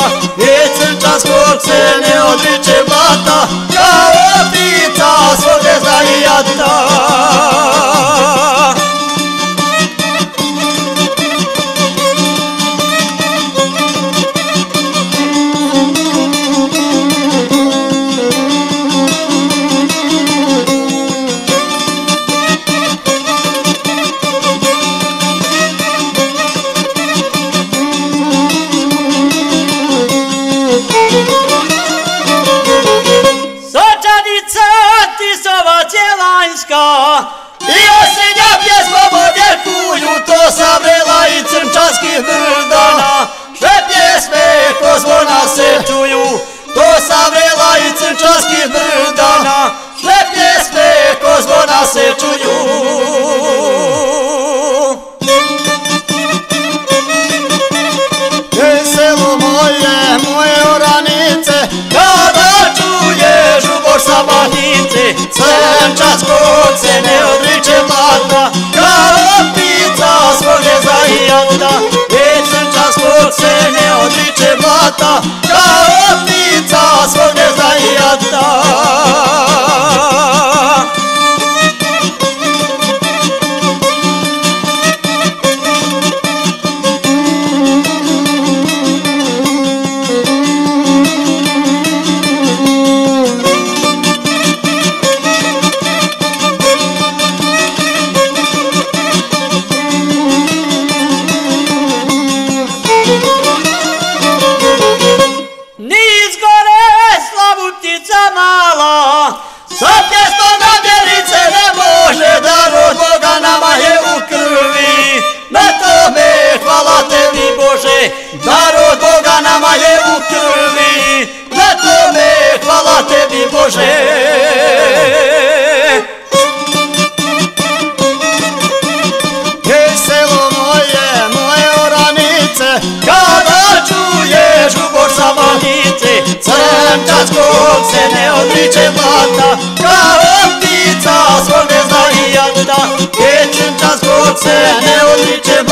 Vjecen čas kog se ne odriče blata, kao ptica svog ne zna i jata. I osinja pjesma modjerkuju, to savrela i crnčanskih brdana. Še pjesme ko zvona se čuju, to savrela i crnčanskih brdana. Še pjesme ko zvona se čuju. Selo moje, moje oranice, kada čuješ žubor sa bahnice, crnčas kog se ne odriče blata, kao ptica svog ne zna i jata. Crnčas kog se ne odriče blata, kao ptica svog ne zna i jata. Sa pjesmom Gabjelice ne može, dar od Boga nama je u krvi. Na tome hvala tebi Bože, dar od Boga nama je u krvi. Na tome hvala tebi Bože. Selo moje, moje oranice, kada čuješ žubor sa bahnice, crnčas kog se ne odriče blata, kao ptica svog ne zna i jata. Crnčas kog se ne odriče blata,